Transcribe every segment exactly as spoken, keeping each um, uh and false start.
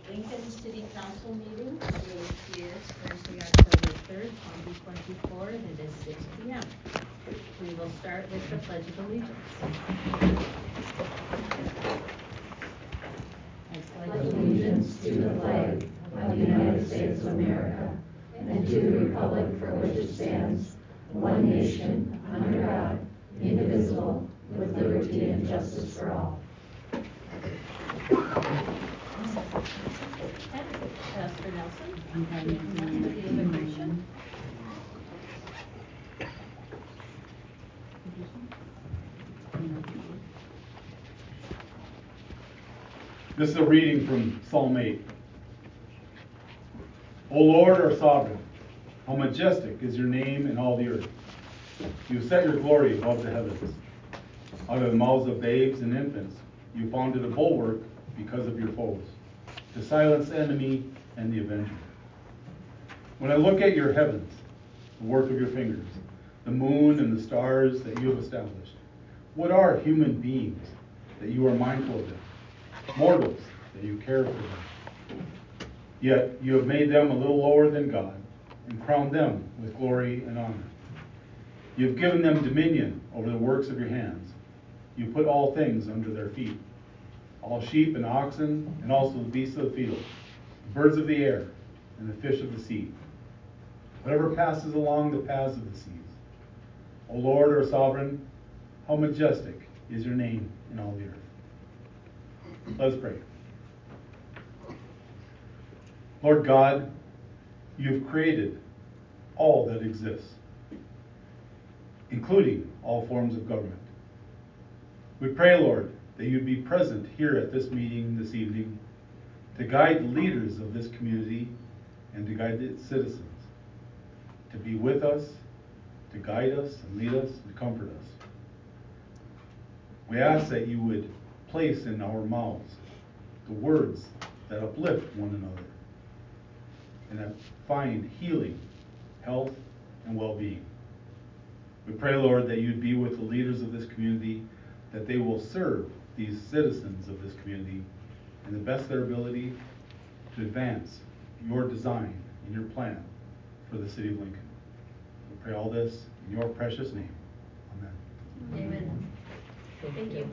Lincoln City Council meeting. Date is Thursday, October third, twenty twenty-four, and it is six p m We will start with the Pledge of Allegiance. I pledge allegiance to the flag of the United States of America and to the republic for which it stands, one nation, under God, indivisible, with liberty and justice for all. Pastor Nelson, I'm having for the invocation. This is a reading from Psalm eight. O Lord, our sovereign, how majestic is your name in all the earth. You set your glory above the heavens. Out of the mouths of babes and infants, you founded a bulwark because of your foes, to silence the enemy and the avenger. When I look at your heavens, the work of your fingers, the moon and the stars that you have established, what are human beings that you are mindful of them? Mortals that you care for them. Yet you have made them a little lower than God and crowned them with glory and honor. You have given them dominion over the works of your hands. You put all things under their feet, all sheep and oxen, and also the beasts of the field, the birds of the air, and the fish of the sea, whatever passes along the paths of the seas. O Lord, our sovereign, how majestic is your name in all the earth. Let us pray. Lord God, you've created all that exists, including all forms of government. We pray, Lord, that you'd be present here at this meeting this evening to guide the leaders of this community and to guide its citizens, to be with us, to guide us and lead us and comfort us. We ask that you would place in our mouths the words that uplift one another and that find healing, health, and well-being. We pray, Lord, that you'd be with the leaders of this community, that they will serve these citizens of this community in the best of their ability to advance your design and your plan for the city of Lincoln. We pray all this in your precious name. Amen. Amen. Thank you.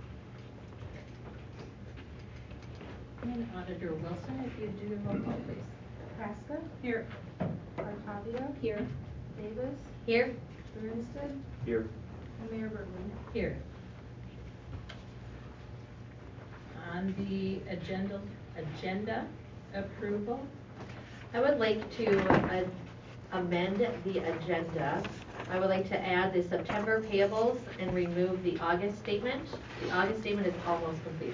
And Auditor Wilson, if you do the roll call, please. Kraska? Here. Artavia? Here. Davis? Here. Bernstein? Here. And Mayor Bergman? Here. On the agenda, agenda approval. I would like to uh, amend the agenda. I would like to add the September payables and remove the August statement. The August statement is almost completed.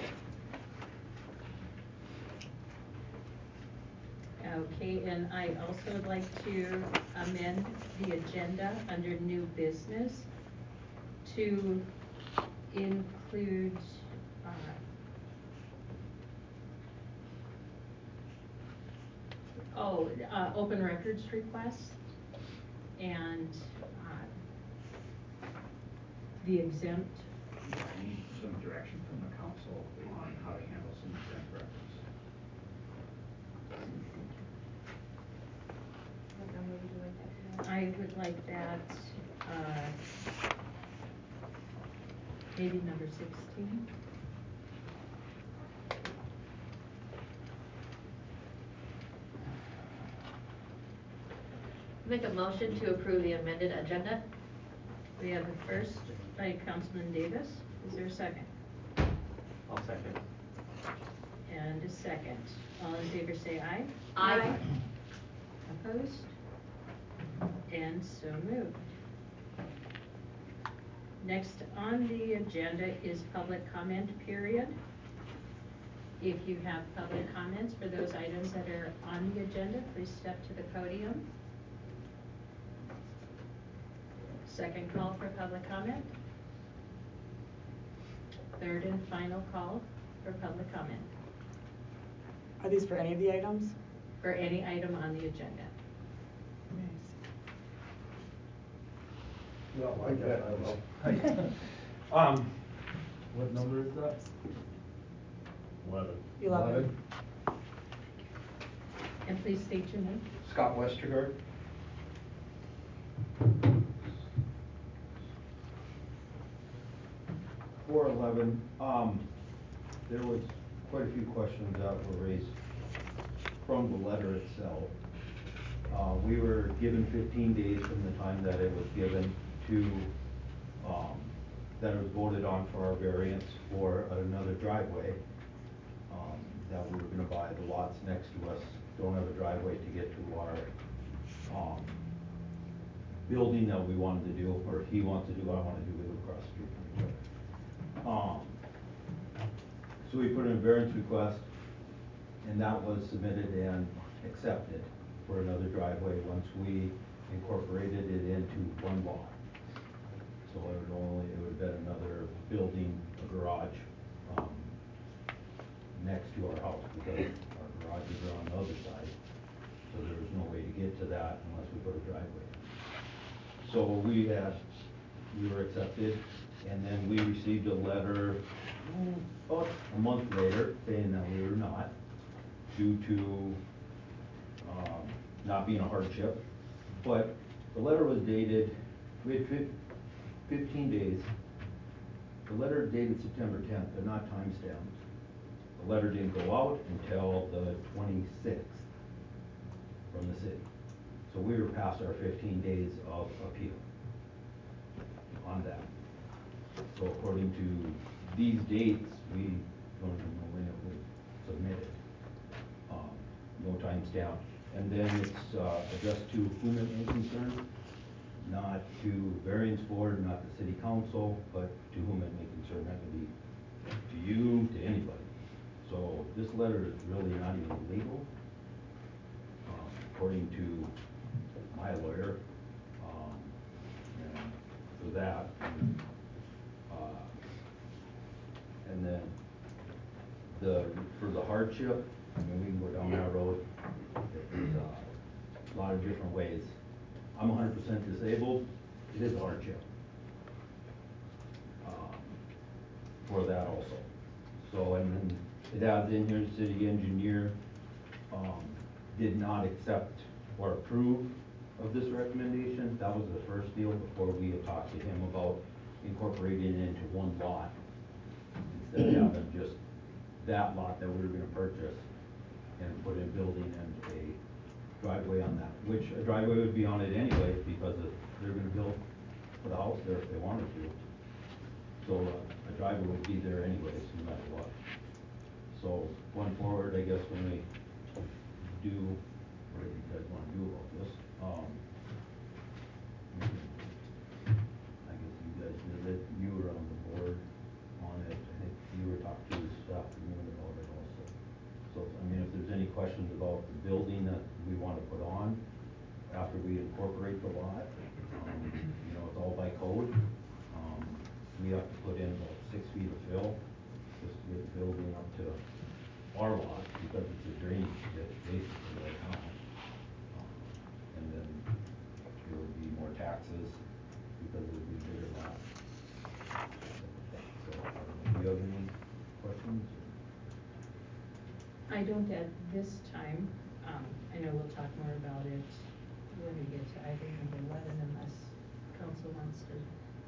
Okay, and I also would like to amend the agenda under new business to include uh, oh, uh, open records requests and uh, the exempt. I need some direction from the council on how to handle some exempt records. What number would you like that to be? I would like that, uh, maybe number sixteen. Make a motion to approve the amended agenda. We have a first by Councilman Davis. Is there a second? I'll second. And a second. All in favor say aye. Aye. Opposed? And so moved. Next on the agenda is public comment period. If you have public comments for those items that are on the agenda, please step to the podium. Second call for public comment. Third and final call for public comment. Are these for any of the items? For any item on the agenda. Well, I guess I will. Um, what number is that? Eleven. Eleven. please state your name. Scott Westergaard. four eleven, um, there was quite a few questions that were raised from the letter itself. Uh, we were given fifteen days from the time that it was given to, um, that it was voted on for our variance for another driveway. Um, that we were gonna buy, the lots next to us don't have a driveway to get to our, um, building that we wanted to do, or he wants to do, I want to do, we live across the street from each other. Um, so we put in a variance request, and that was submitted and accepted for another driveway once we incorporated it into one lot. So it would only, it would have been another building, a garage, um, next to our house, because our garages are on the other side. So there was no way to get to that unless we put a driveway. So we had, we were accepted, and then we received a letter mm, about a month later saying that we were not, due to um, not being a hardship. But the letter was dated, we had fif fifteen days. The letter dated September tenth, they're not timestamped. The letter didn't go out until the twenty-sixth from the city. So we were past our fifteen days of appeal on that. So according to these dates, we don't even know when it was submitted. Um, no timestamp. And then it's uh, addressed to whom it may concern, not to variance board, not the city council, but to whom it may concern. That could be to you, to anybody. So this letter is really not even legal, um, according to my lawyer, um, and for that, and, uh, and then the, for the hardship, I mean, we can go down that road. There's uh, a lot of different ways. I'm one hundred percent disabled, it is a hardship, um, for that also. So, and then it adds in here, the city engineer, um, did not accept or approve of this recommendation. That was the first deal before we had talked to him about incorporating it into one lot instead of having just that lot that we were gonna purchase and put in building and a driveway on that, which a driveway would be on it anyway because if they're gonna build, put a house there if they wanted to. So uh, a driveway would be there anyways, no matter what. So going forward, I guess when we do whatever you guys want to do about this, um, I guess you guys did it. You were on the board on it. I think you were talking to the staff about it also. So I mean, if there's any questions about the building that we want to put on after we incorporate the lot, um, you know, it's all by code. Um, we have to put in about six feet of fill just to get the building up to our lot because it's a drainage ditch basically right now. Um, and then there would be more taxes because it would be a bigger lot. So, do you have any questions? I don't at this time. Um, I know we'll talk more about it when we get to item number eleven unless council wants to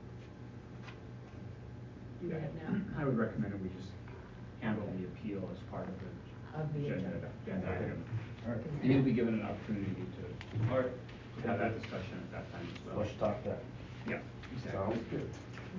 do that now. I would recommend that we just handle the appeal as part of the Of the agenda, agenda item. All right. And you'll be given an opportunity to, All right. to have that discussion at that time as well. Let's talk that. Yeah, exactly. Sounds good.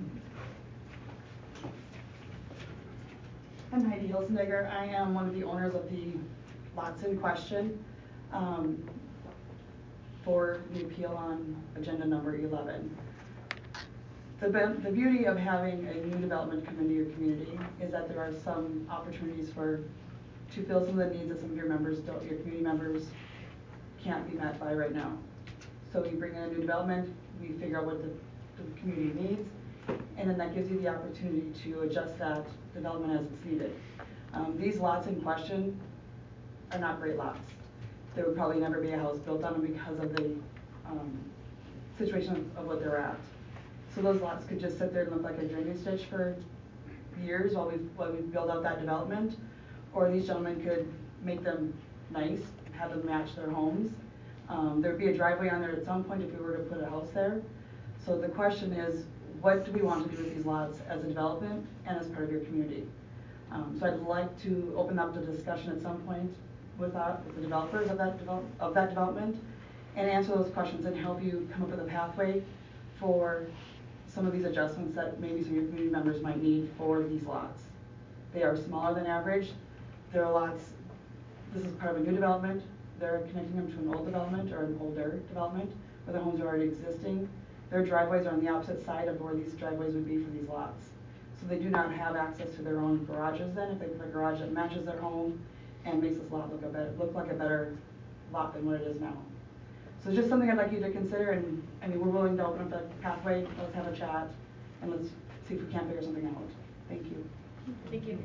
I'm Heidi Hilsenegger. I am one of the owners of the lots in question um, for the appeal on agenda number eleven. The, be the beauty of having a new development come into your community is that there are some opportunities for to fill some of the needs that some of your members don't, your community members can't be met by right now. So you bring in a new development, we figure out what the, the community needs, and then that gives you the opportunity to adjust that development as it's needed. Um, these lots in question are not great lots. There would probably never be a house built on them because of the um, situation of, of what they're at. So those lots could just sit there and look like a drainage ditch for years while we while we build out that development, or these gentlemen could make them nice, have them match their homes. Um, there'd be a driveway on there at some point if we were to put a house there. So the question is, what do we want to do with these lots as a development and as part of your community? Um, so I'd like to open up the discussion at some point with, uh, with the developers of that, develop, of that development and answer those questions and help you come up with a pathway for some of these adjustments that maybe some of your community members might need for these lots. They are smaller than average. There are lots, this is part of a new development. They're connecting them to an old development or an older development where the homes are already existing. Their driveways are on the opposite side of where these driveways would be for these lots. So they do not have access to their own garages then, if they put a garage that matches their home and makes this lot look a better, look like a better lot than what it is now. So it's just something I'd like you to consider, and I mean, we're willing to open up the pathway, let's have a chat, and let's see if we can't figure something out. Thank you. Thank you.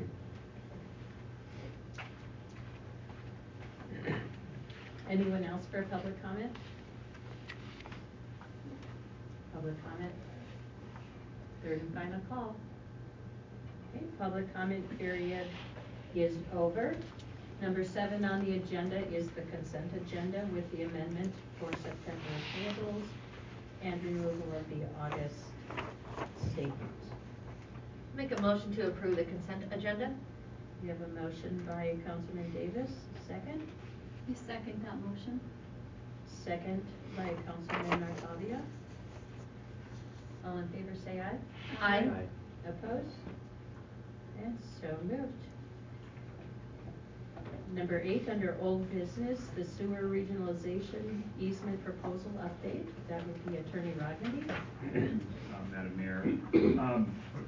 Anyone else for a public comment? Public comment? Third and final call. Okay, public comment period is over. Number seven on the agenda is the consent agenda with the amendment for September payables and removal of the August statement. Make a motion to approve the consent agenda. We have a motion by Councilman Davis, second. I second that motion. Second by Councilman Artavia. All in favor say aye. Aye. Opposed? And so moved. Number eight, under old business, the sewer regionalization easement proposal update. That would be Attorney Rodney. Uh, Madam Mayor, um,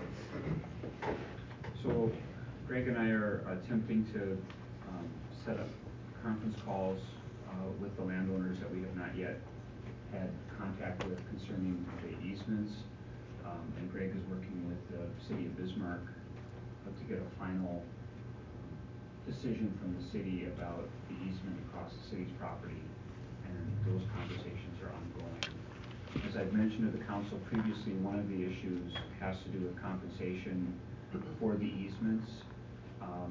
so Greg and I are attempting to um, set up conference calls uh, with the landowners that we have not yet had contact with concerning the easements. Um, and Greg is working with the city of Bismarck uh, to get a final decision from the city about the easement across the city's property, and those conversations are ongoing. As I've mentioned to the council previously, one of the issues has to do with compensation for the easements. Um,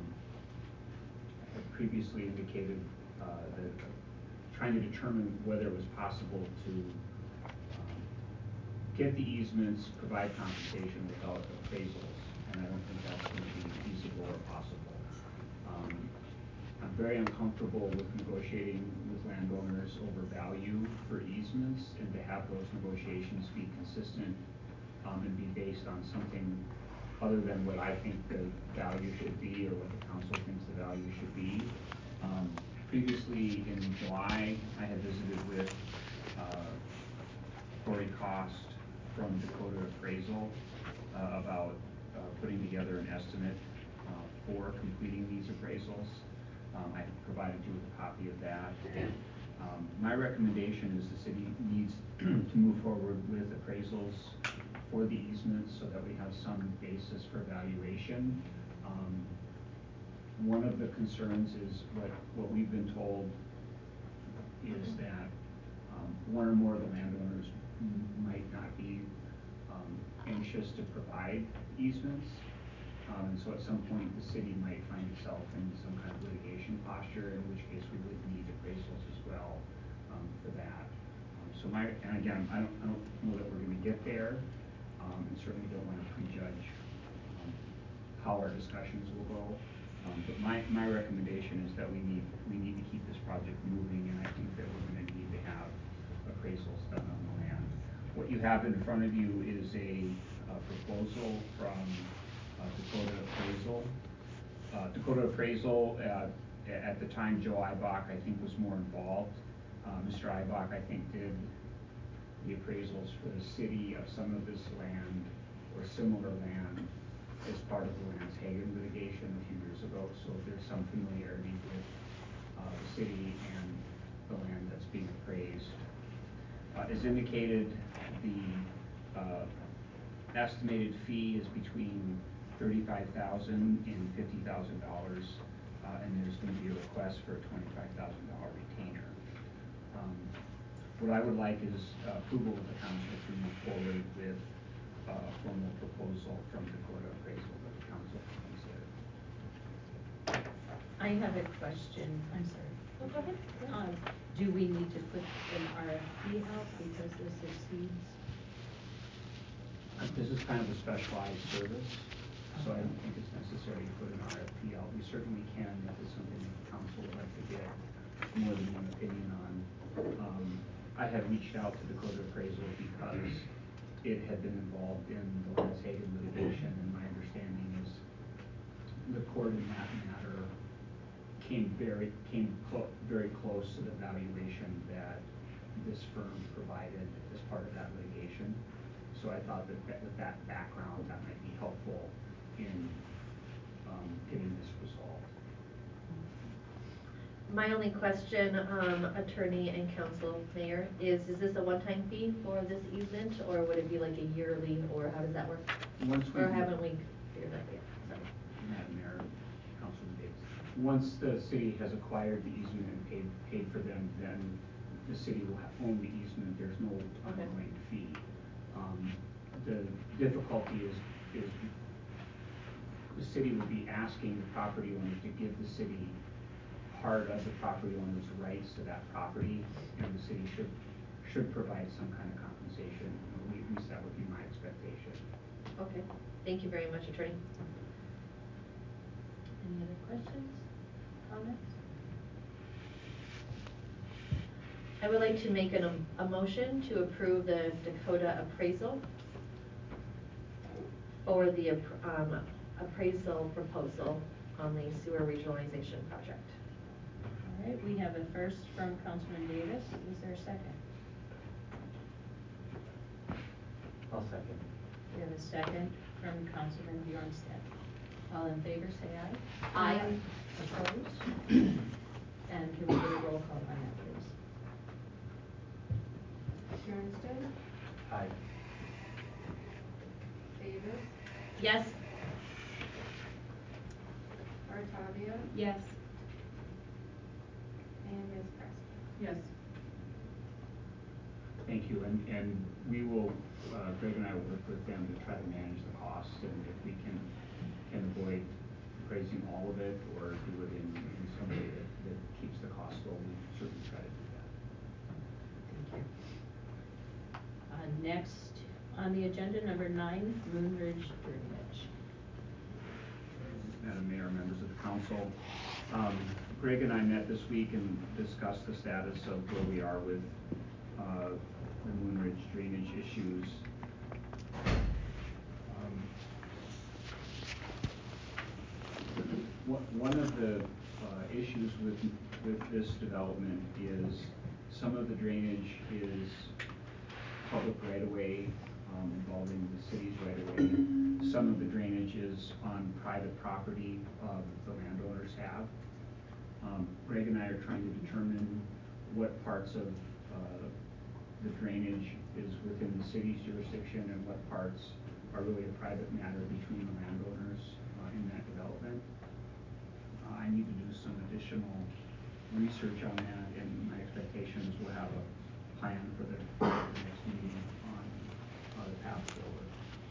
I had previously indicated uh, that uh, trying to determine whether it was possible to um, get the easements, provide compensation without appraisals, and I don't think that's going to be feasible or possible. Um, I'm very uncomfortable with negotiating with landowners over value for easements, and to have those negotiations be consistent um, and be based on something other than what I think the value should be or what the council thinks the value should be. Um, previously in July, I had visited with uh, Corey Cost from Dakota Appraisal uh, about uh, putting together an estimate uh, for completing these appraisals. Um, I provided you with a copy of that. Um, my recommendation is the city needs to move forward with appraisals for the easements so that we have some basis for valuation. Um, one of the concerns is what, what we've been told is that um, one or more of the landowners might not be um, anxious to provide easements. Um, and so at some point the city might find itself in some kind of litigation posture, in which case we would need appraisals as well um, for that. Um, so my, and again, I don't, I don't know that we're going to get there, um, and certainly don't want to prejudge um, how our discussions will go. Um, but my, my recommendation is that we need, we need to keep this project moving, and I think that we're going to need to have appraisals done on the land. What you have in front of you is a, a proposal from Uh, Dakota Appraisal. Uh, Dakota Appraisal, uh, at the time, Joe Eibach, I think, was more involved. Uh, Mister Eibach, I think, did the appraisals for the city of some of this land or similar land as part of the Lance Hagen litigation a few years ago. So there's some familiarity with uh, the city and the land that's being appraised. Uh, as indicated, the uh, estimated fee is between thirty-five thousand dollars and fifty thousand dollars, uh, and there's going to be a request for a twenty-five thousand dollar retainer. Um, what I would like is uh, approval of the council to move forward with uh, a formal proposal from Dakota Appraisal that the council can consider. I have a question, I'm sorry. Oh, go ahead. Um, do we need to put an R F P out because this exceeds? Uh, This is kind of a specialized service, so I don't think it's necessary to put an R F P out. We certainly can if it's something that the council would like to get more than one opinion on. Um, I had reached out to Dakota Appraisal because it had been involved in the Lance Hagan litigation, and my understanding is the court in that matter came very, came clo- very close to the valuation that this firm provided as part of that litigation. So I thought that that, with that background, that might be helpful in um, getting this resolved. My only question, um, attorney and council, mayor, is, is this a one-time fee for this easement, or would it be like a yearly, or how does that work? Once we Or haven't we figured that yet? Sorry. Madam Mayor, Councilman Davis. Once the city has acquired the easement and paid, paid for them, then the city will have own the easement. There's no ongoing fee. Um, the difficulty is, is the city would be asking the property owner to give the city part of the property owner's rights to that property, and the city should, should provide some kind of compensation. At least that would be my expectation. Okay, thank you very much, attorney. Any other questions, comments? I would like to make an, um, a motion to approve the Dakota appraisal or the app- um, appraisal proposal on the sewer regionalization project. All right, we have a first from Councilman Davis. Is there a second? I'll second. We have a second from Councilman Bjornstad. All in favor, say aye. Aye. Opposed? And can we get a roll call on that, please? Bjornsted, Aye. Davis, Yes. Artavia, Yes. and Ms. Preston. Yes. Thank you, and, and we will, uh, Greg and I will work with them to try to manage the costs, and if we can, can avoid appraising all of it, or do it in, in some way that, that keeps the cost low, we certainly try to do that. Thank you. Uh, next on the agenda, number nine, Moon Ridge Drainage. Madam Mayor, members of the council, um, Greg and I met this week and discussed the status of where we are with uh, the Moon Ridge drainage issues. Um, one, one of the uh, issues with with this development is some of the drainage is public right-of-way, um, involving the city's right-of-way. Some of the drainage is on private property uh, the landowners have. Um, Greg and I are trying to determine what parts of uh, the drainage is within the city's jurisdiction and what parts are really a private matter between the landowners uh, in that development. Uh, I need to do some additional research on that, and my expectation is we'll have a plan for the, for the next meeting on uh, the path forward.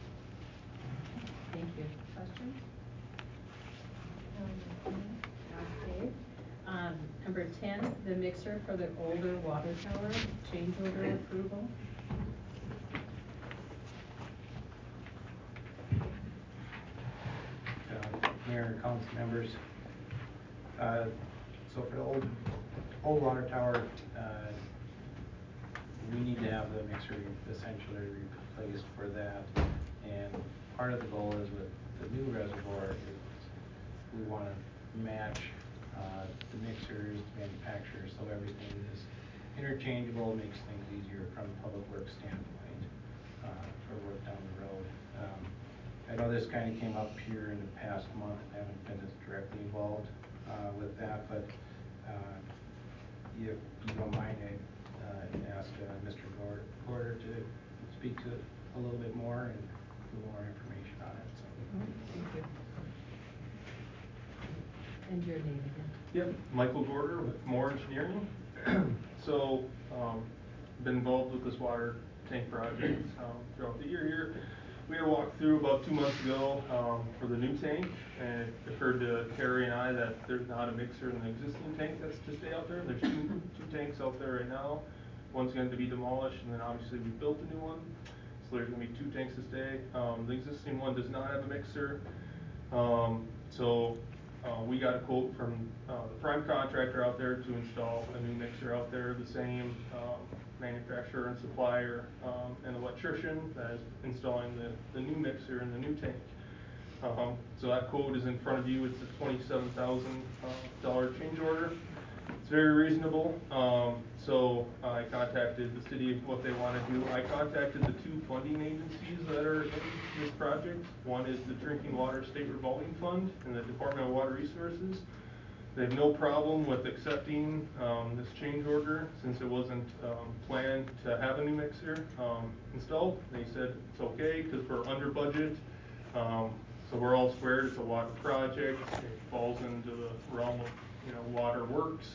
Thank you. Questions? Okay. Um, number ten, the mixer for the older water tower, change order approval. Uh, Mayor and council members, uh, so for the old, old water tower, uh, we need to have the mixer essentially replaced for that. And part of the goal is with the new reservoir, is we want to match uh, the mixers, the manufacturers, so everything is interchangeable, makes things easier from a public works standpoint uh, for work down the road. Um, I know this kind of came up here in the past month. I haven't been as directly involved uh, with that, but uh, if you don't mind, I uh, ask uh, Mister Gor- Gorder to speak to it a little bit more and a little more information on it. So. Thank you. And your name again? Yep, Michael Gorder with Moore Engineering. So, um, been involved with this water tank project um, throughout the year here. we had walked through about two months ago, um, for the new tank, and it occurred to Terry and I that there's not a mixer in the existing tank that's to stay out there. There's two, two tanks out there right now. One's going to be demolished, and then obviously we built a new one. So there's going to be two tanks to stay. Um, the existing one does not have a mixer. Um, so, uh, we got a quote from, uh, the prime contractor out there to install a new mixer out there, the same, um, manufacturer and supplier, um, and electrician that is installing the, the new mixer in the new tank. Um, so that quote is in front of you. It's a twenty-seven thousand dollar change order. It's very reasonable. Um, so I contacted the city what they want to do. I contacted the two funding agencies that are in this project. One is the Drinking Water State Revolving Fund and the Department of Water Resources. They have no problem with accepting um, this change order since it wasn't um, planned to have a new mixer um, installed. They said it's okay because we're under budget. Um, so we're all squared. It's a water project. It falls into the realm of, you know, water works.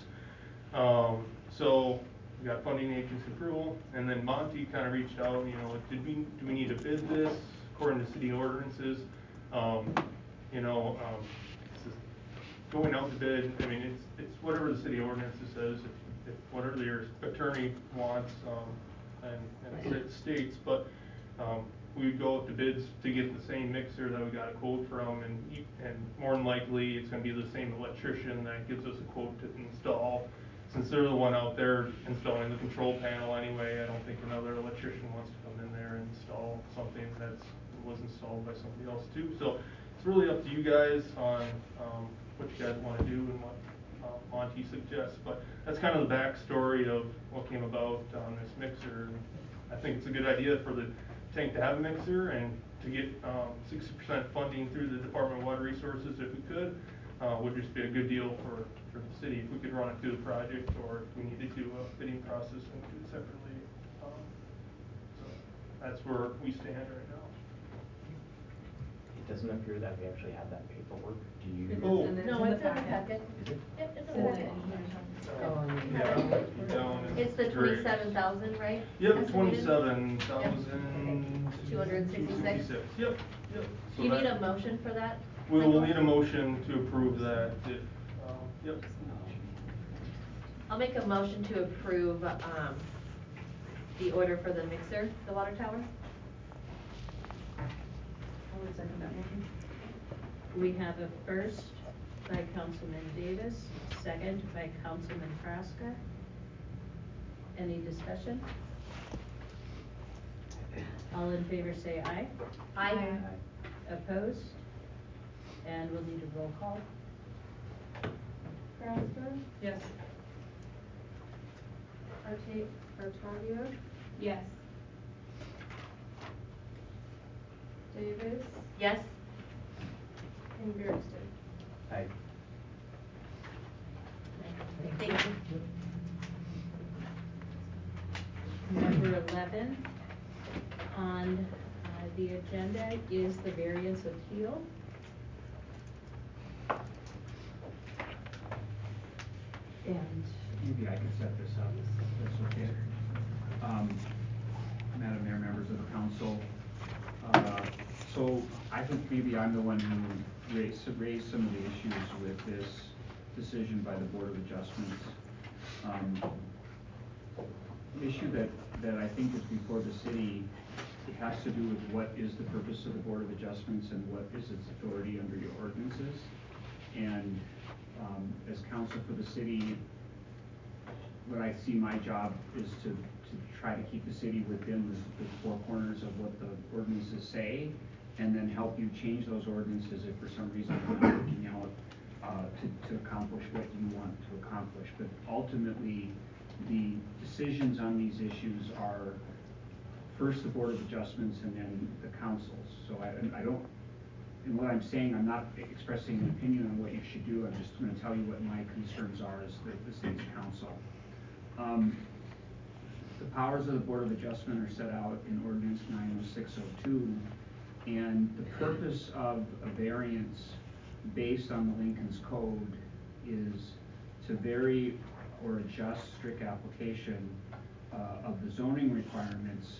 Um, so we got funding agency approval, and then Monty kind of reached out, you know, did we, do we need to bid this according to city ordinances? Um, you know, um, it's just going out to bid, I mean, it's, it's whatever the city ordinances says, if, if whatever your attorney wants, um, and, and it states, but, um, we would go out to bids to get the same mixer that we got a quote from, and, and more than likely, it's gonna be the same electrician that gives us a quote to install. Since they're the one out there installing the control panel anyway, I don't think another electrician wants to come in there and install something that's, was installed by somebody else too. So it's really up to you guys on, um, what you guys wanna do and what, uh, Monty suggests. But that's kind of the backstory of what came about on this mixer. I think it's a good idea for the tank to have a mixer and to get, um, sixty percent funding through the Department of Water Resources if we could. Uh, would just be a good deal for, for the city if we could run it through the project, or if we needed to do a bidding process and do it separately. Um, so that's where we stand right now. It doesn't appear that we actually have that paperwork. Do you? Oh. No, it's in the packet. Is it? Yep, it's So in the the packet. engineer's Oh, You yeah, have it. down in It's the grade. twenty-seven thousand, right? Yep, Estimated? twenty-seven thousand. two hundred sixty-six. Yep, yep. So Do you need that- a motion for that? We will Michael? need a motion to approve that if, um, yep. I'll make a motion to approve, um, the order for the mixer, the water tower. I would second that motion. We have a first by Councilman Davis, second by Councilman Kraska. Any discussion? All in favor say aye. Aye. Opposed? And we'll need a roll call. Kraska, Yes. Arte, Artadia, Yes. Davis, Yes? and Garrison. I, Thank you. Number eleven on uh, the agenda is the variance appeal. And Maybe I could set this up, if that's okay. Um, Madam Mayor, members of the council, uh, so I think maybe I'm the one who raised, raised some of the issues with this decision by the Board of Adjustments. Um, the issue that, that I think is before the city, it has to do with what is the purpose of the Board of Adjustments and what is its authority under your ordinances. And um, as counsel for the city, what I see my job is to, to try to keep the city within the, the four corners of what the ordinances say, and then help you change those ordinances if for some reason you're not working out uh, to, to accomplish what you want to accomplish. But ultimately, the decisions on these issues are first the Board of Adjustments and then the councils. So I, I don't, in what I'm saying, I'm not expressing an opinion on what you should do. I'm just going to tell you what my concerns are as the, the city's council. Um, the powers of the Board of Adjustment are set out in Ordinance nine oh six oh two, and the purpose of a variance based on the Lincoln's Code is to vary or adjust strict application uh, of the zoning requirements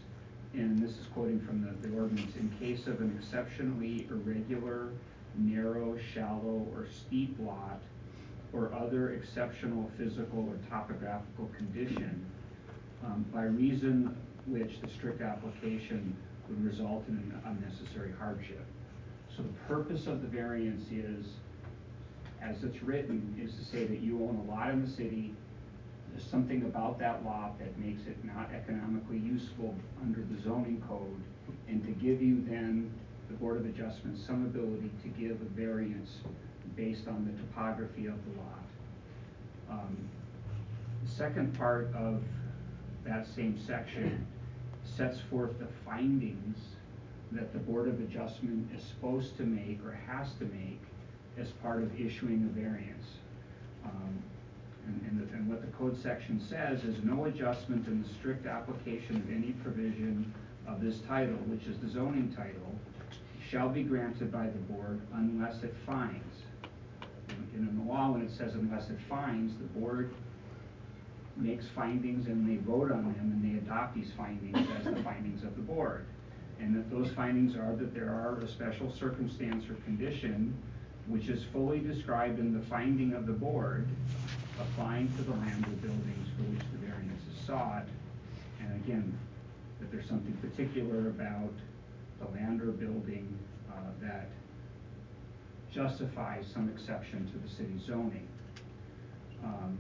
and this is quoting from the, the ordinance, in case of an exceptionally irregular, narrow, shallow, or steep lot, or other exceptional physical or topographical condition, um, by reason which the strict application would result in an unnecessary hardship. So the purpose of the variance is, as it's written, is to say that you own a lot in the city, there's something about that lot that makes it not economically useful under the zoning code, and to give you then, the Board of Adjustment, some ability to give a variance based on the topography of the lot. Um, the second part of that same section sets forth the findings that the Board of Adjustment is supposed to make or has to make as part of issuing a variance. Um, and, and, the, and what the code section says is no adjustment in the strict application of any provision of this title, which is the zoning title, shall be granted by the board unless it finds. And in the law, when it says unless it finds, the board makes findings and they vote on them and they adopt these findings as the findings of the board. And that those findings are that there are a special circumstance or condition which is fully described in the finding of the board applying to the land or buildings for which the variance is sought. And again, that there's something particular about the land or building uh, that justifies some exception to the city zoning. Um,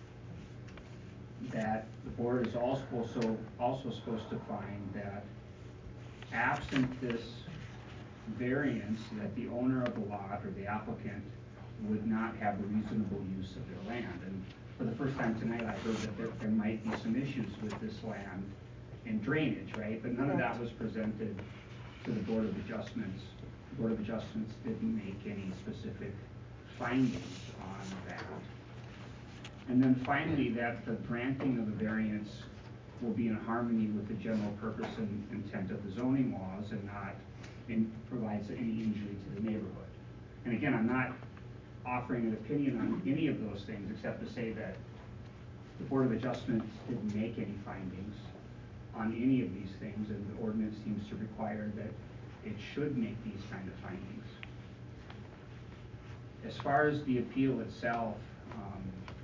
that the board is also, also, also supposed to find that absent this variance, that the owner of the lot or the applicant would not have a reasonable use of their land. And for the first time tonight, I heard that there, there might be some issues with this land and drainage, right? But none of that was presented to the Board of Adjustments. The Board of Adjustments didn't make any specific findings on that. And then finally, that the granting of the variance will be in harmony with the general purpose and intent of the zoning laws and not in, provides any injury to the neighborhood. And again, I'm not offering an opinion on any of those things except to say that the Board of Adjustments didn't make any findings on any of these things, and the ordinance seems to require that it should make these kind of findings. As far as the appeal itself, um,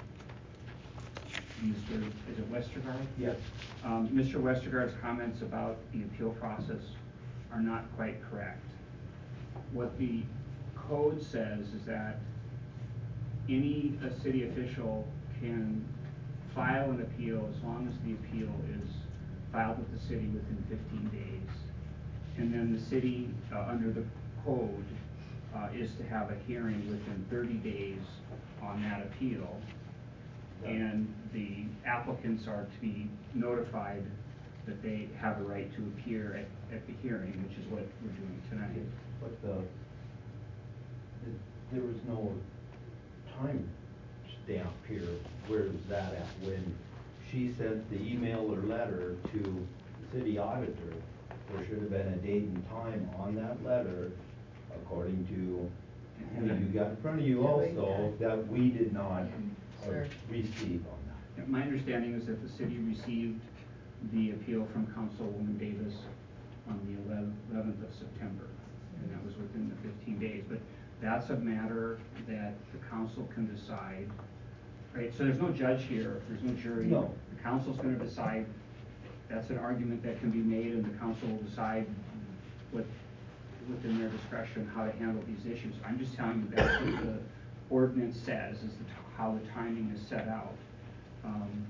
Mister is it Westergaard? Yes. Um, Mister Westergaard's comments about the appeal process are not quite correct. What the code says is that any a city official can file an appeal as long as the appeal is filed with the city within fifteen days. And then the city, uh, under the code, uh, is to have a hearing within thirty days on that appeal. And the applicants are to be notified that they have a right to appear at, at the hearing, which is what we're doing tonight. But the, the, there was no time stamp here. Where is that at? When she sent the email or letter to the city auditor, there should have been a date and time on that letter, according to who you got in front of you also, that we did not uh, receive on that. My understanding is that the city received the appeal from Councilwoman Davis on the eleventh of September, and that was within the fifteen days. But that's a matter that the council can decide, right? So there's no judge here, there's no jury. No. The council's going to decide. That's an argument that can be made, and the council will decide what, within their discretion, how to handle these issues. I'm just telling you that's what the ordinance says, is the, how the timing is set out. Um,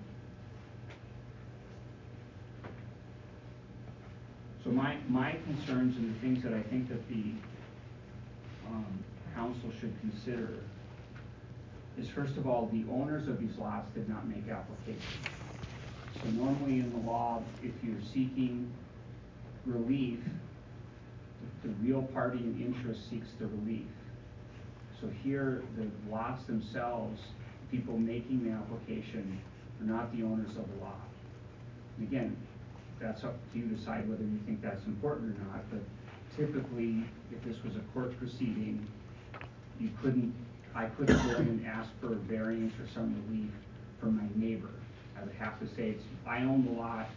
so my, my concerns and the things that I think that the um, council should consider is, first of all, the owners of these lots did not make applications. So normally in the law, if you're seeking relief, the, the real party in interest seeks the relief. So here, the lots themselves, people making the application are not the owners of the lot. And again, that's up to you to decide whether you think that's important or not, but typically, if this was a court proceeding, you couldn't, I couldn't go in and ask for a variance or some relief from my neighbor. I would have to say, it's, I own the lot,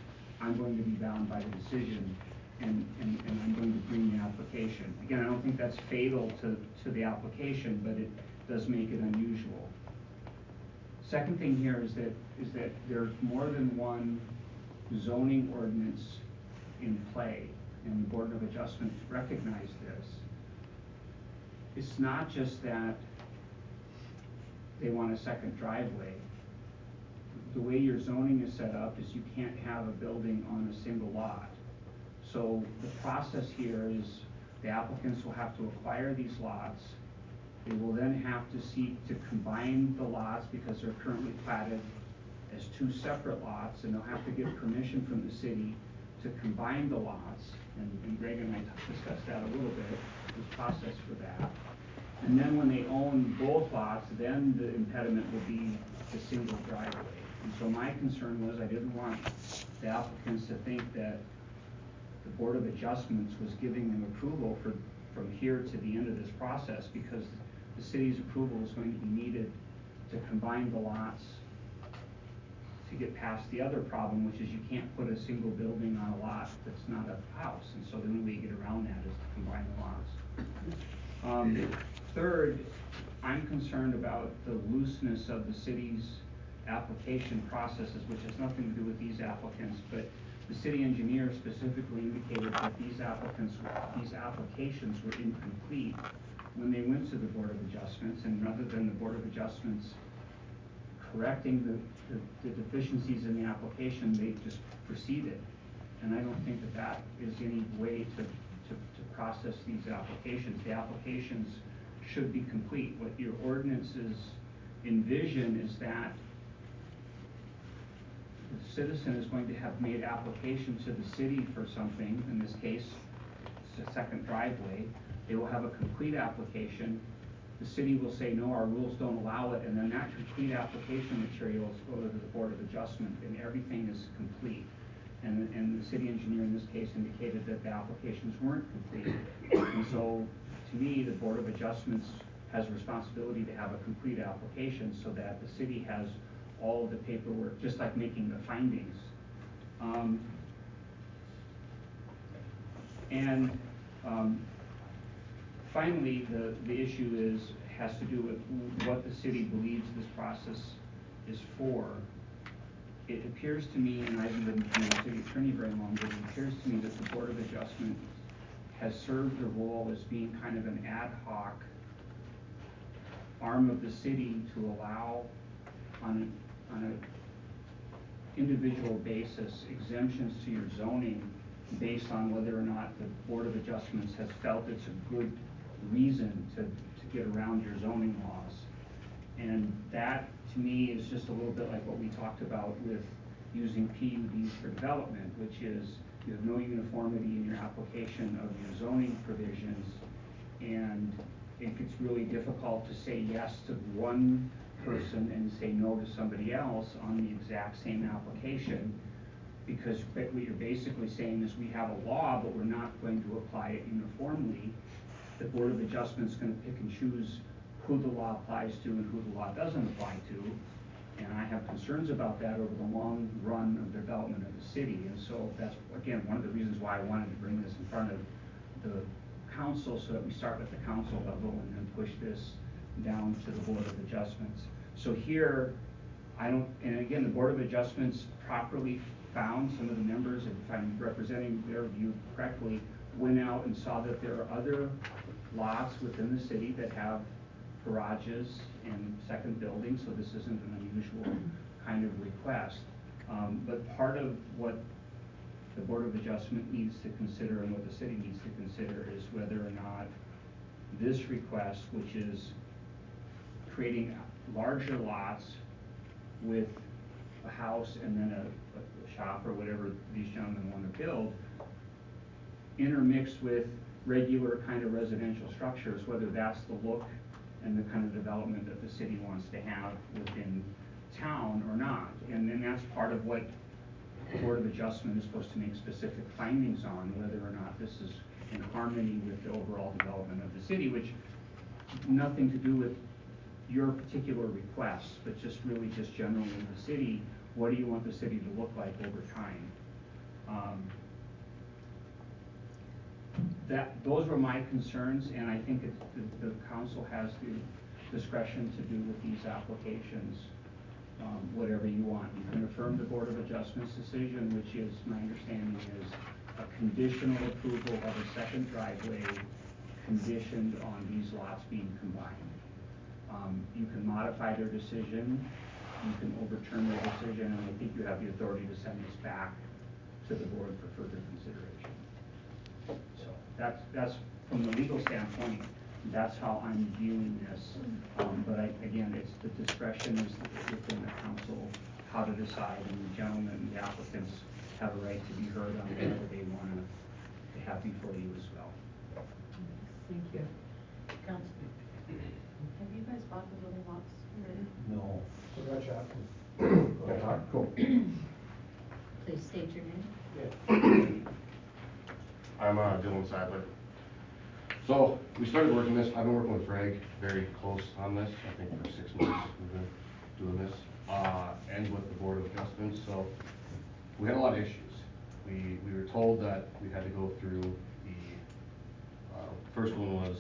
I'm going to be bound by the decision, and, and, and I'm going to bring the application. Again, I don't think that's fatal to, to the application, but it does make it unusual. Second thing here is that, is that there's more than one zoning ordinance in play, and the Board of Adjustment recognized this. It's not just that they want a second driveway. The way your zoning is set up is you can't have a building on a single lot. So the process here is the applicants will have to acquire these lots. They will then have to seek to combine the lots because they're currently platted as two separate lots, and they'll have to get permission from the city to combine the lots. And, and Greg and I discussed that a little bit, the process for that. And then when they own both lots, then the impediment will be the single driveway. And so my concern was I didn't want the applicants to think that the Board of Adjustments was giving them approval for from here to the end of this process, because the city's approval is going to be needed to combine the lots to get past the other problem, which is you can't put a single building on a lot that's not a house. And so the only way you get around that is to combine the lots. Um, third, I'm concerned about the looseness of the city's application processes, which has nothing to do with these applicants, but the city engineer specifically indicated that these applicants, these applications were incomplete when they went to the Board of Adjustments, and rather than the Board of Adjustments correcting the, the, the deficiencies in the application, they just proceeded. And I don't think that that is any way to, to, to process these applications. The applications should be complete. What your ordinances envision is that the citizen is going to have made application to the city for something, in this case, it's a second driveway. They will have a complete application. The city will say, no, our rules don't allow it, and then that complete application materials go to the Board of Adjustment, and everything is complete. And, and the city engineer in this case indicated that the applications weren't complete. And so, to me, the Board of Adjustments has a responsibility to have a complete application so that the city has all of the paperwork, just like making the findings. Um, and um, finally, the, the issue is has to do with what the city believes this process is for. It appears to me, and I haven't been the city attorney very long, but it appears to me that the Board of Adjustment has served the role as being kind of an ad hoc arm of the city to allow on a on an individual basis exemptions to your zoning based on whether or not the Board of Adjustments has felt it's a good reason to, to get around your zoning laws. And that, to me, is just a little bit like what we talked about with using P U Ds for development, which is you have no uniformity in your application of your zoning provisions, and it gets really difficult to say yes to one person and say no to somebody else on the exact same application, because what you're basically saying is we have a law, but we're not going to apply it uniformly. The Board of Adjustment is going to pick and choose who the law applies to and who the law doesn't apply to, and I have concerns about that over the long run of development of the city. And so that's, again, one of the reasons why I wanted to bring this in front of the council, so that we start at the council level and then push this down to the Board of Adjustments. So here, I don't, and again, the Board of Adjustments properly found some of the members, if I'm representing their view correctly, went out and saw that there are other lots within the city that have garages and second buildings, so this isn't an unusual kind of request. Um, but part of what the Board of Adjustment needs to consider and what the city needs to consider is whether or not this request, which is creating larger lots with a house and then a, a shop or whatever these gentlemen want to build, intermixed with regular kind of residential structures, whether that's the look and the kind of development that the city wants to have within town or not. And then that's part of what the Board of Adjustment is supposed to make specific findings on, whether or not this is in harmony with the overall development of the city, which nothing to do with your particular requests, but just really just generally in the city, what do you want the city to look like over time? Um, That, those were my concerns, and I think it, the, the council has the discretion to do with these applications, um, whatever you want. You can affirm the Board of Adjustments decision, which is, my understanding is a conditional approval of a second driveway conditioned on these lots being combined. Um, you can modify their decision, you can overturn their decision, and I think you have the authority to send this back to the board for further consideration. So that's, that's, from the legal standpoint, that's how I'm viewing this. Um, but I, again, it's the discretion is within the council how to decide, and the gentlemen, the applicants have a right to be heard on whatever they want to have before you as well. Thank you. Councilman. Have you guys bought the little lots already? No. So gotcha. Got it? Cool. Please state your name. Yeah. I'm uh, Dylan Seidler. So we started working this. I've been working with Greg very close on this. I think for six months we've been doing this, uh, and with the Board of Adjustments. So we had a lot of issues. We we were told that we had to go through the uh, first one was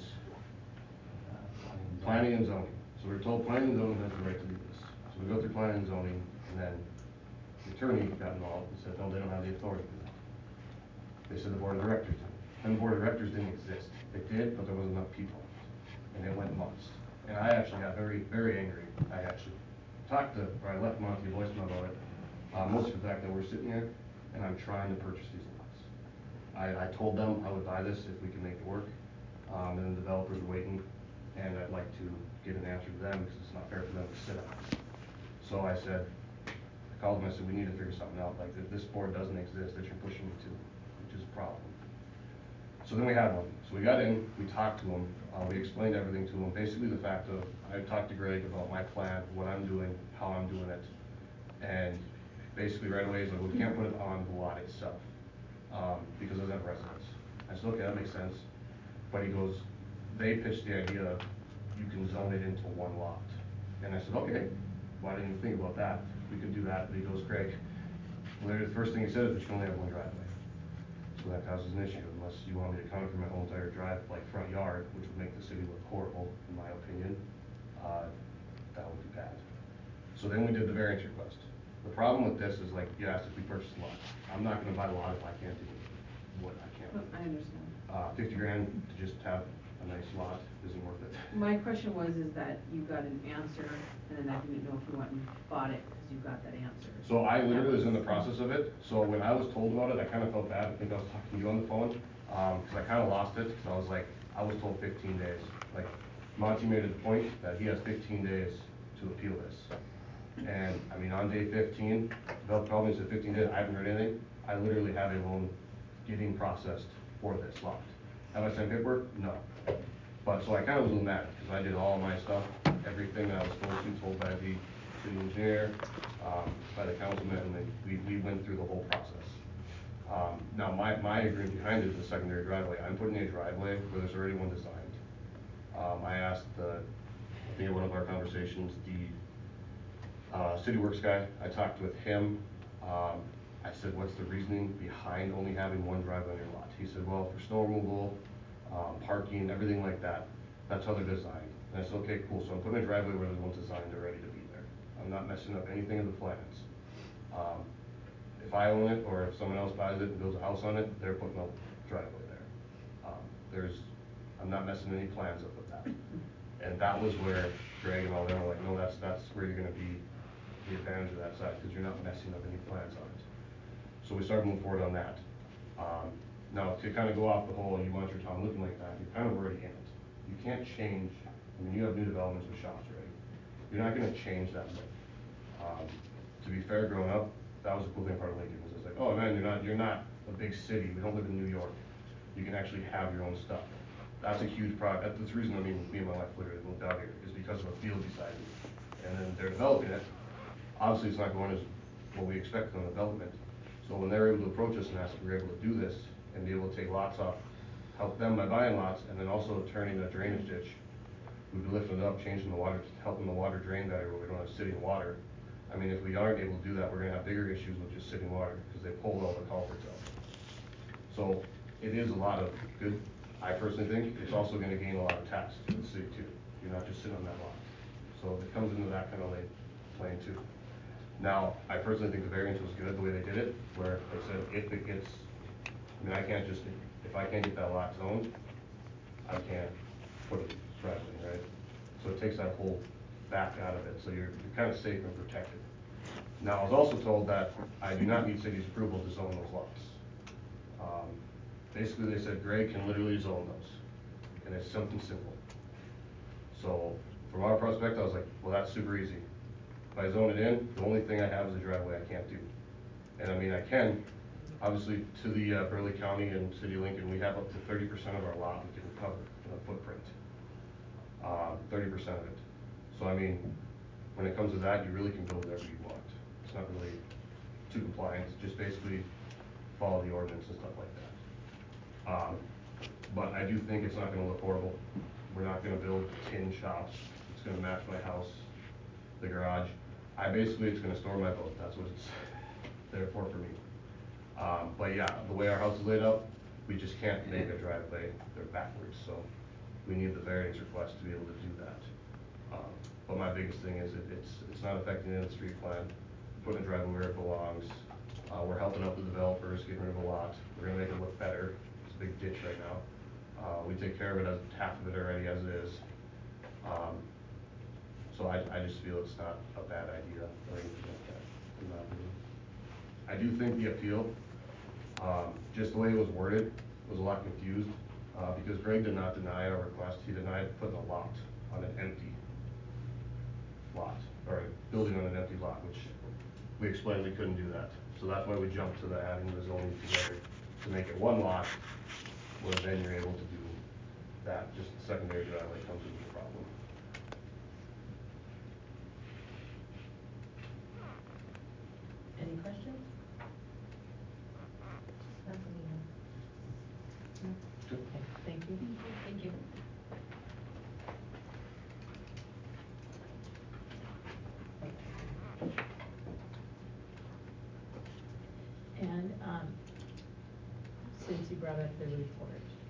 planning and zoning. So we were told planning and zoning has the right to do this. So we go through planning and zoning, and then the attorney got involved and said, no, they don't have the authority to do that. They said the board of directors did. And the board of directors didn't exist. They did, but there wasn't enough people. And it went months. And I actually got very, very angry. I actually talked to, or I left Monty a voicemail about it, uh, mostly for the fact that we're sitting here and I'm trying to purchase these lots. I, I told them I would buy this if we can make it work. Um, and the developers are waiting, and I'd like to get an answer to them because it's not fair for them to sit on it. So I said, I called them, I said, we need to figure something out. Like, if this board doesn't exist that you're pushing me to, which is a problem. So then we had one. So we got in, we talked to them, uh, we explained everything to them. Basically the fact of, I talked to Greg about my plan, what I'm doing, how I'm doing it. And basically right away he's like, well, we can't put it on the lot itself, um, because it doesn't have residence. I said, okay, that makes sense. But he goes, they pitched the idea of you can zone it into one lot. And I said, okay, well, I didn't even think about that. We could do that. But he goes, Greg, literally the first thing he said is that you can only have one driveway. So that causes an issue unless you want me to counter my whole entire drive, like front yard, which would make the city look horrible, in my opinion. Uh, that would be bad. So then we did the variance request. The problem with this is, like, you asked if we purchased a lot. I'm not gonna buy a lot if I can't do what I can't. I understand. Uh, fifty grand to just have a nice lot isn't worth it. My question was, is that you got an answer, and then I didn't know if you went and bought it, because you got that answer. So I literally was in the process of it, so when I was told about it, I kinda felt bad. I think I was talking to you on the phone, um, cause I kinda lost it, cause I was like, I was told fifteen days. Like, Monty made it a point that he has fifteen days to appeal this. And, I mean, on day fifteen, Bell called me and said fifteen days, I haven't heard anything. I literally have a loan getting processed for this lot. Have I signed paperwork? No. But, so I kinda was a little mad, cause I did all my stuff, everything that I was supposed to, told by the city engineer, um, by the councilman, and then we, we went through the whole process. Um, now, my, my agreement behind it is the secondary driveway. I'm putting a driveway where there's already one designed. Um, I asked the, I think in one of our conversations, the, uh, City Works guy, I talked with him, um, I said, what's the reasoning behind only having one driveway on your lot? He said, well, for snow removal, um, parking, everything like that, that's how they're designed. And I said, okay, cool, so I'm putting a driveway where there's one designed already to be there. I'm not messing up anything in the plans. Um, if I own it, or if someone else buys it and builds a house on it, they're putting a driveway there. Um, there's, I'm not messing any plans up with that. And that was where Greg and all them were like, no, that's, that's where you're gonna be the advantage of that side, because you're not messing up any plans on it. So we started moving forward on that. Um, now, to kind of go off the whole, you want your town looking like that, you're kind of already in it. You can't change, I mean, you have new developments with shops, right? You're not gonna change that look. Um, to be fair, growing up, that was the cool thing part of Lincoln, was it's like, oh man, you're not, you're not a big city, we don't live in New York. You can actually have your own stuff. That's a huge product. That's the reason, I mean, me and my wife literally moved out here, is because of a field beside me. And then they're developing it. Obviously, it's not going as what we expected on development. So when they're able to approach us and ask if we're able to do this and be able to take lots off, help them by buying lots, and then also turning a drainage ditch, we'd be lifting it up, changing the water, helping the water drain better where we don't have sitting water. I mean, if we aren't able to do that, we're gonna have bigger issues with just sitting water, because they pulled all the culverts out. So, it is a lot of good, I personally think, it's also gonna gain a lot of tax to the city too. You're not just sitting on that lot. So it comes into that kind of lane, lane too. Now, I personally think the variance was good, the way they did it, where they said if it gets, I mean, I can't just, if I can't get that lot zoned, I can't put a driveway, right? So it takes that whole back out of it, so you're, you're kind of safe and protected. Now, I was also told that I do not need city's approval to zone those lots. Um, basically, they said Greg can literally zone those, and it's something simple. So, from our perspective, I was like, well, that's super easy. If I zone it in, the only thing I have is a driveway I can't do. And I mean, I can, obviously, to the uh, Burley County and City of Lincoln, we have up to thirty percent of our lot we can cover in a footprint. Uh, thirty percent of it. So I mean, when it comes to that, you really can build whatever you want. It's not really too compliant, it's just basically follow the ordinance and stuff like that. Um, but I do think it's not gonna look horrible. We're not gonna build tin shops. It's gonna match my house, the garage. I basically, it's gonna store my boat. That's what it's there for for me. Um, but yeah, the way our house is laid up, we just can't make a driveway. They're backwards, so we need the variance request to be able to do that. Um, but my biggest thing is it, it's it's not affecting the street plan. Putting a driveway where it belongs. Uh, we're helping out the developers, getting rid of a lot. We're gonna make it look better. It's a big ditch right now. Uh, we take care of it as half of it already as it is. Um, so I, I just feel it's not a bad idea or anything like that, in my opinion. I do think the appeal, um, just the way it was worded, was a lot confused, uh, because Greg did not deny our request. He denied putting a lot on an empty lot, or a building on an empty lot, which we explained we couldn't do that. So that's why we jumped to the adding the zoning together to make it one lot, where then you're able to do that. Just the secondary driveway comes into the problem. Any questions? Okay, thank you. Thank you. And, um, since you brought up the report,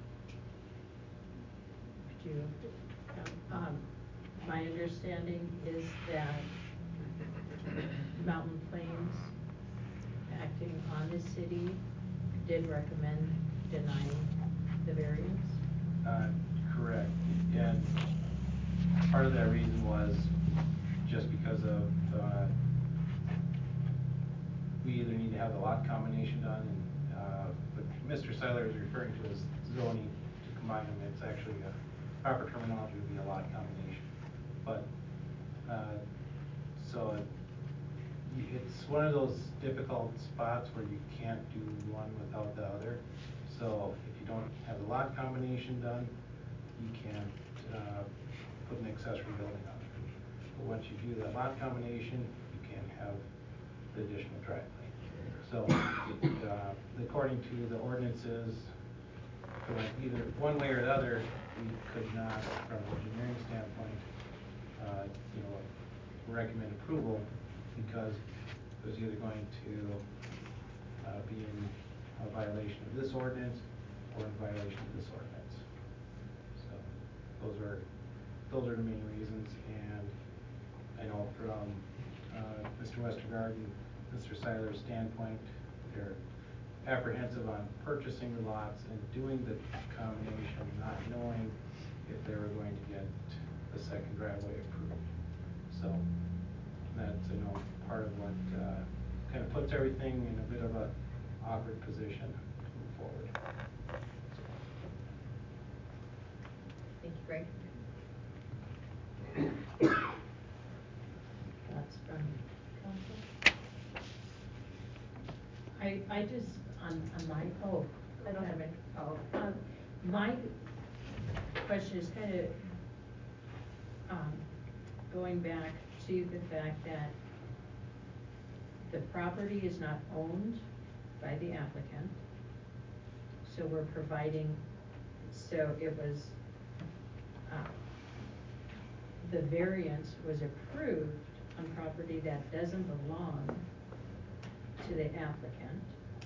could you, um, my understanding is that Mountain Plains, acting on the city, did recommend denying the variance? Uh, correct, and part of that reason was just because of, uh, we either need to have the lot combination done, and, uh, what Mister Seiler is referring to as zoning to combine them, it's actually a proper terminology would be a lot combination. But, uh, so it, it's one of those difficult spots where you can't do one without the other. So if you don't have the lot combination done, you can't, uh, put an accessory building on it. But once you do that lot combination, you can have the additional driveway. So, uh, according to the ordinances, for either one way or the other, we could not, from an engineering standpoint, uh, you know, recommend approval, because it was either going to uh, be in a violation of this ordinance or in violation of this ordinance. So those are those are the main reasons, and I know from uh, Mister Westergaard and Mister Seiler's standpoint, they're apprehensive on purchasing the lots and doing the combination, not knowing if they were going to get the second driveway approved. So that's, you know, part of what uh, kind of puts everything in a bit of a awkward position to move forward. Thank you, Greg. Thoughts from council? I, I just, on, on my, oh. I don't have any. Oh, um, my question is kind of, um, going back to the fact that the property is not owned by the applicant, so we're providing, so it was, uh, the variance was approved on property that doesn't belong to the applicant.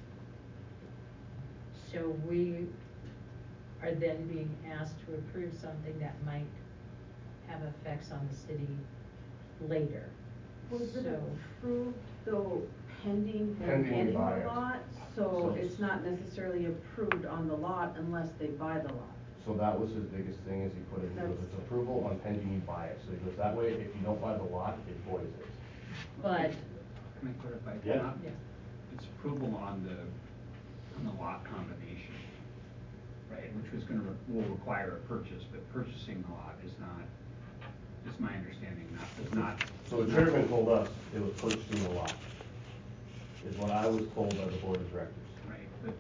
So we are then being asked to approve something that might have effects on the city later. Was it So, approved though pending them Pending getting the buyers. lot? So- So it's not necessarily approved on the lot unless they buy the lot. So that was his biggest thing, is he put it, he goes, it's approval on pending you buy it. So he goes, that way, if you don't buy the lot, it voids it. but, Can I clarify? Yeah. Not- yeah, It's approval on the, on the lot combination, right, which was gonna, re- will require a purchase, but purchasing the lot is not, is my understanding, not, is not. So the chairman told us it was purchasing the lot, is what I was told by the board of directors. Right, but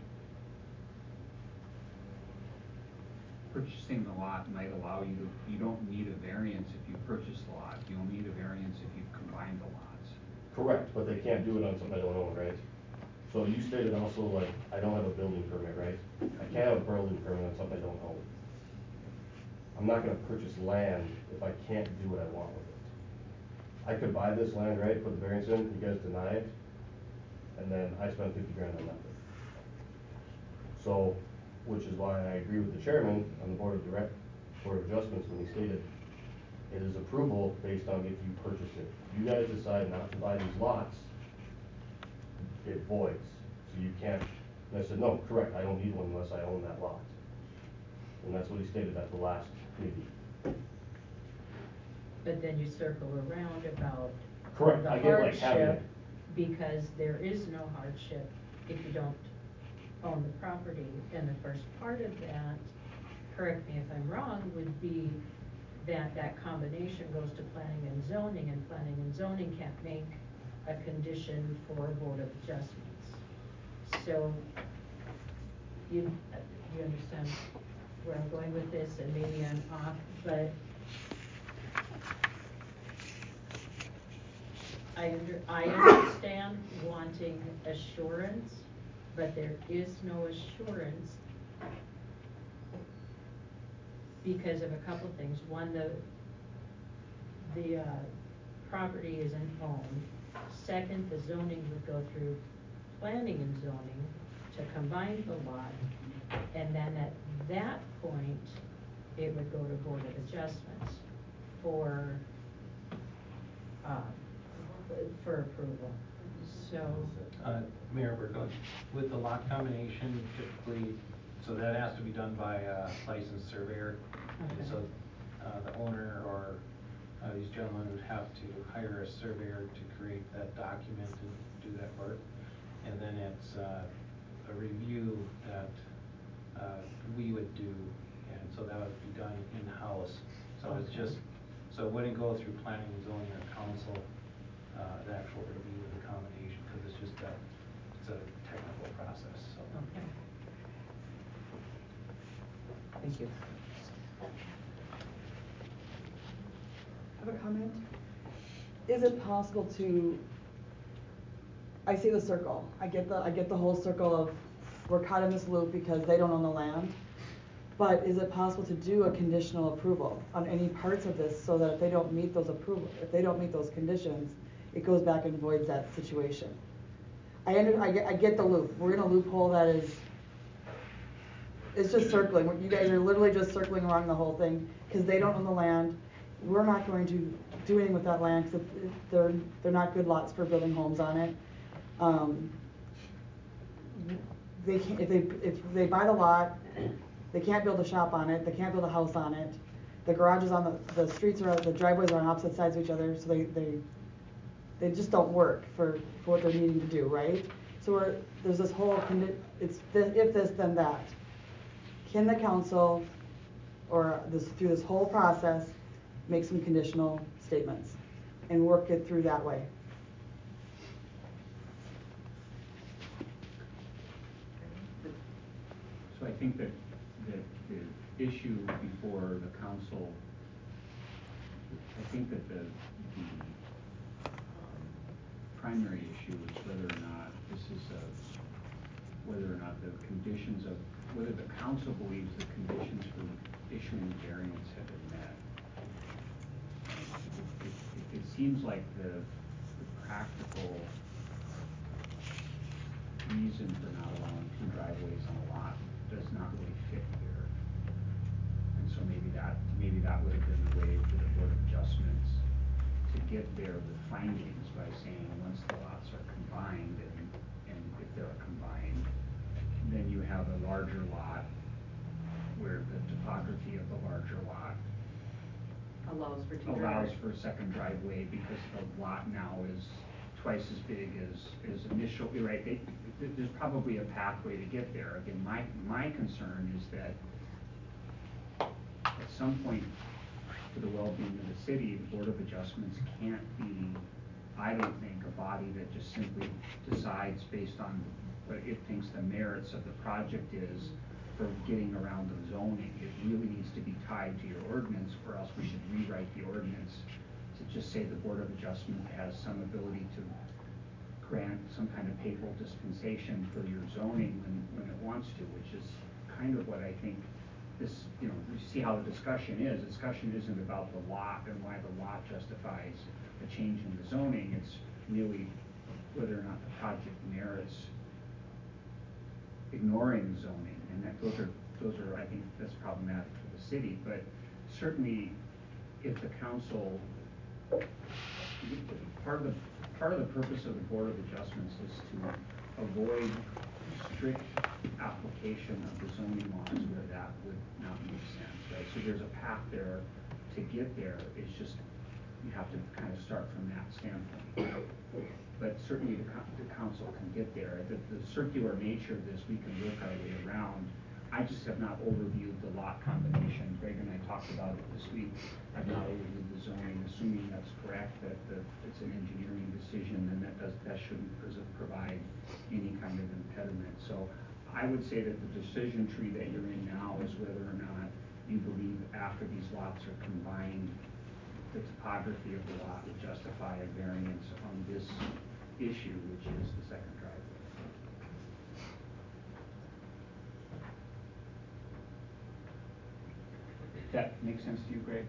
purchasing the lot might allow you to, you don't need a variance if you purchase the lot, you'll need a variance if you combine the lots. Correct, but they can't do it on something I don't own, right? So you stated also, like, I don't have a building permit, right? I can't have a building permit on something I don't own. I'm not gonna purchase land if I can't do what I want with it. I could buy this land, right, put the variance in, you guys deny it, and then I spend fifty grand on nothing. So, which is why I agree with the chairman on the board of direct, board of adjustments when he stated it is approval based on if you purchase it. You guys decide not to buy these lots, it voids, so you can't, and I said, no, correct, I don't need one unless I own that lot. And that's what he stated at the last meeting. but then you circle around about Correct, the I get like having hardship, it. because there is no hardship if you don't own the property. And the first part of that, correct me if I'm wrong, would be that that combination goes to planning and zoning, and planning and zoning can't make a condition for a board of adjustments. So, you, you understand where I'm going with this, and maybe I'm off, but I under, I understand wanting assurance, but there is no assurance because of a couple things. One, the, the, uh, property isn't owned. Second, the zoning would go through planning and zoning to combine the lot. And then at that point, it would go to Board of Adjustments for, uh, for approval. So, Uh, Mayor Burgos, with the lot combination typically, so that has to be done by a licensed surveyor. And Okay. so, uh, the owner or, uh, these gentlemen would have to hire a surveyor to create that document and do that work. And then it's, uh, a review that, uh, we would do, and so that would be done in-house. So it's Okay. just, so it wouldn't go through planning and zoning or council, uh, the actual review of the combination, because it's just a, it's a technical process, so. okay. Thank you. I have a comment. Is it possible to, I see the circle, I get the, I get the whole circle of, we're caught in this loop because they don't own the land. But is it possible to do a conditional approval on any parts of this so that if they don't meet those approval, if they don't meet those conditions, it goes back and voids that situation? I under, I get, I get the loop, we're in a loophole that is, it's just circling, you guys are literally just circling around the whole thing, because they don't own the land. We're not going to do anything with that land, because they're, they're not good lots for building homes on it. Um, they can't, if they, if they buy the lot, they can't build a shop on it, they can't build a house on it. The garages on the, the streets are, the driveways are on opposite sides of each other, so they, they, they just don't work for, for what they're needing to do, right? So we're, there's this whole, condi- it's this, if this, then that. Can the council, or this, through this whole process, make some conditional statements and work it through that way? So I think that, that the issue before the council, I think that the, the um, primary issue is whether or not this is a, whether or not the conditions of, whether the council believes the conditions for issuing variance have been met. If, if it's seems like the, the practical reason for not allowing two driveways on a lot does not really fit here. And so maybe that, maybe that would have been the way for the Board of Adjustments to get there with findings by saying, once the lots are combined, and, and if they're combined, then you have a larger lot where the topography of the larger lot Allows for two allows driveways. for a second driveway because the lot now is twice as big as, as initially, right? They, th- there's probably a pathway to get there. Again, my, my concern is that at some point, for the well-being of the city, the Board of Adjustments can't be, I don't think, a body that just simply decides based on what it thinks the merits of the project is for getting around the zoning. It really needs to be tied to your ordinance, or else we should rewrite the ordinance to just say the Board of Adjustment has some ability to grant some kind of papal dispensation for your zoning when, when it wants to, which is kind of what I think this, you know, you see how the discussion is. Discussion isn't about the lot and why the lot justifies a change in the zoning. It's really whether or not the project merits ignoring zoning. And that those are, those are, I think that's problematic for the city. But certainly, if the council, part of the, part of the purpose of the Board of Adjustments is to avoid strict application of the zoning laws where that would not make sense, right? So there's a path there to get there. It's just, you have to kind of start from that standpoint. But certainly the, the council can get there. The, the circular nature of this, we can work our way around. I just have not overviewed the lot combination. Greg and I talked about it this week. I've not overviewed the zoning, assuming that's correct, that the, it's an engineering decision, and that does, that shouldn't provide any kind of impediment. So I would say that the decision tree that you're in now is whether or not you believe after these lots are combined, the topography of the lot would justify a variance on this issue, which is the second driveway. Does that make sense to you, Greg?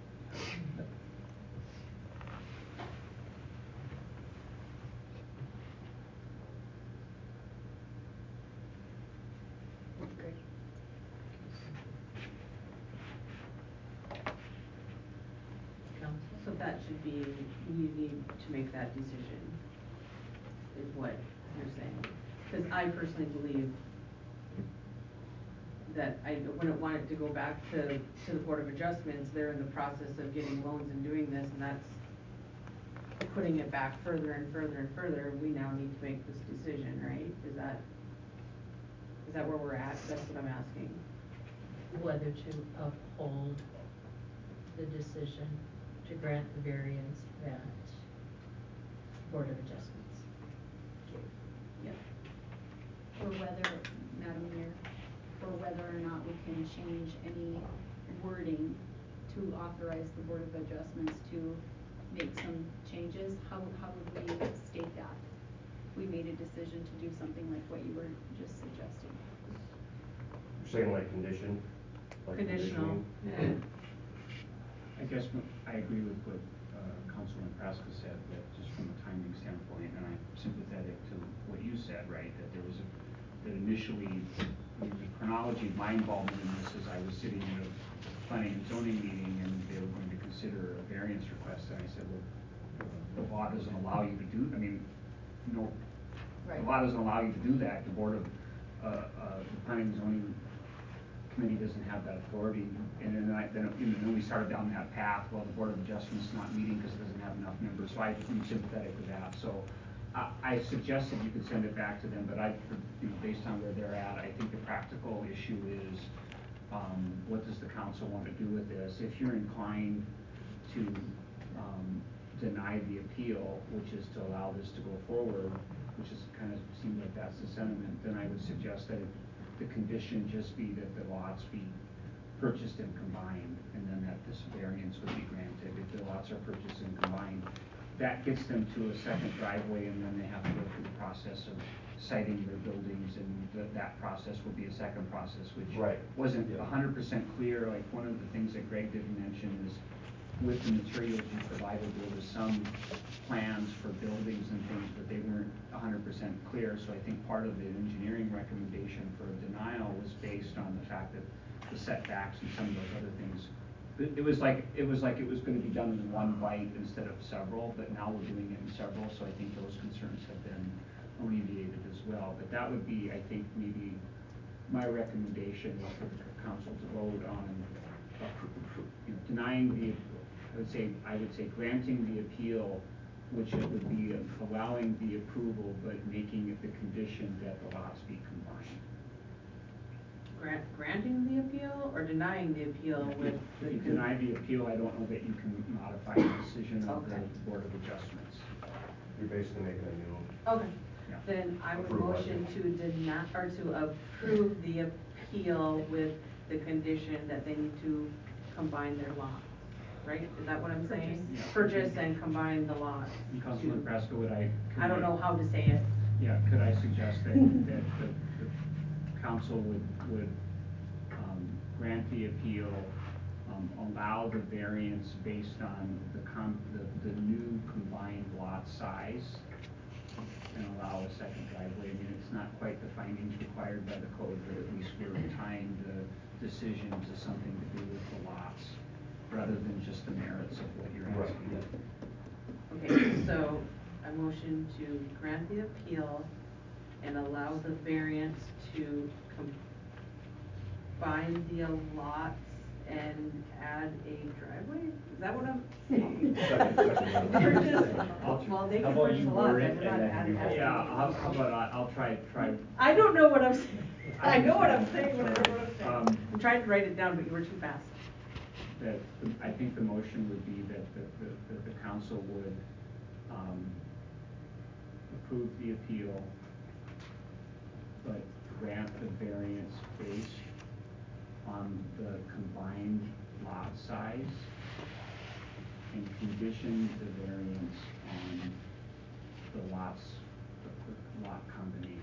So that should be, you need to make that decision, is what you're saying. Because I personally believe that I wouldn't want it to go back to, to the Board of Adjustments. They're in the process of getting loans and doing this, and that's putting it back further and further and further. We now need to make this decision, right? Is that, is that where we're at? That's what I'm asking. Whether to uphold the decision to grant the variance that Board of Adjustments gave. Yep. Or whether, Madam Mayor, or whether or not we can change any wording to authorize the Board of Adjustments to make some changes. How, how would we state that? We made a decision to do something like what you were just suggesting. You're saying like condition? Like Conditional. conditioning? I guess what- I agree with what uh, Councilman Praska said, that just from a timing standpoint, and I'm sympathetic to what you said, right, that there was a, that initially, I mean, the chronology of my involvement in this is I was sitting in a planning and zoning meeting, and they were going to consider a variance request, and I said, well, the law doesn't allow you to do, I mean, no, Right. the law doesn't allow you to do that. The Board of, uh, uh, the Planning and Zoning Committee doesn't have that authority, and then I, then, you know, then we started down that path. Well, the Board of Adjustments is not meeting because it doesn't have enough members, so I'm sympathetic to that. So I, I suggested you could send it back to them, but I, you know, based on where they're at, I think the practical issue is, um, what does the council want to do with this? If you're inclined to, um, deny the appeal, which is to allow this to go forward, which is kind of seems like that's the sentiment, then I would suggest that it, the condition just be that the lots be purchased and combined, and then that this variance would be granted if the lots are purchased and combined. That gets them to a second driveway, and then they have to go through the process of citing their buildings, and th that process will be a second process, which Right. wasn't Yeah. one hundred percent clear. Like, one of the things that Greg didn't mention is with the materials you provided, there was some plans for buildings and things, but they weren't a hundred percent clear. So I think part of the engineering recommendation for a denial was based on the fact that the setbacks and some of those other things. It, it was like, it was like it was gonna be done in one bite instead of several, but now we're doing it in several, so I think those concerns have been alleviated as well. But that would be, I think, maybe my recommendation for the council to vote on, appro- you know, denying the, I would say, I would say granting the appeal, which it would be allowing the approval, but making it the condition that the lots be combined. Grant, granting the appeal or denying the appeal with the? If you deny the appeal, I don't know that you can modify the decision of Okay. the Board of Adjustments. You're basically making a new. Okay, Yeah. then I would Approve, I motion think. to deny, or to approve the appeal with the condition that they need to combine their lots, right? Is that what I'm saying? Yeah. Purchase and combine the lots. Councilman Presco, would I? could I don't know how to say it. Yeah, could I suggest that, that the, the council would, would, um, grant the appeal, um, allow the variance based on the com, the, the new combined lot size, and allow a second driveway? I mean, it's not quite the findings required by the code, but at least we're tying the decision to something to do with the lots, rather than just the merits of what you're Right, asking. Okay, so I motion to grant the appeal and allow the variance to combine the lots and add a driveway? Is that what I'm saying? Second, second. Purchase, well, they How can about purchase you a lot, word but it we're and not then adding. you vote? adding Yeah, anything. how, how about I, I'll try, try. I don't know what I'm saying. I know what I'm saying, but I don't know what I'm saying. Um, I'm trying to write it down, but you were too fast. That, the- I think the motion would be that the, the- that the council would, um, approve the appeal, but grant the variance based on the combined lot size, and condition the variance on the lots, the the lot combination.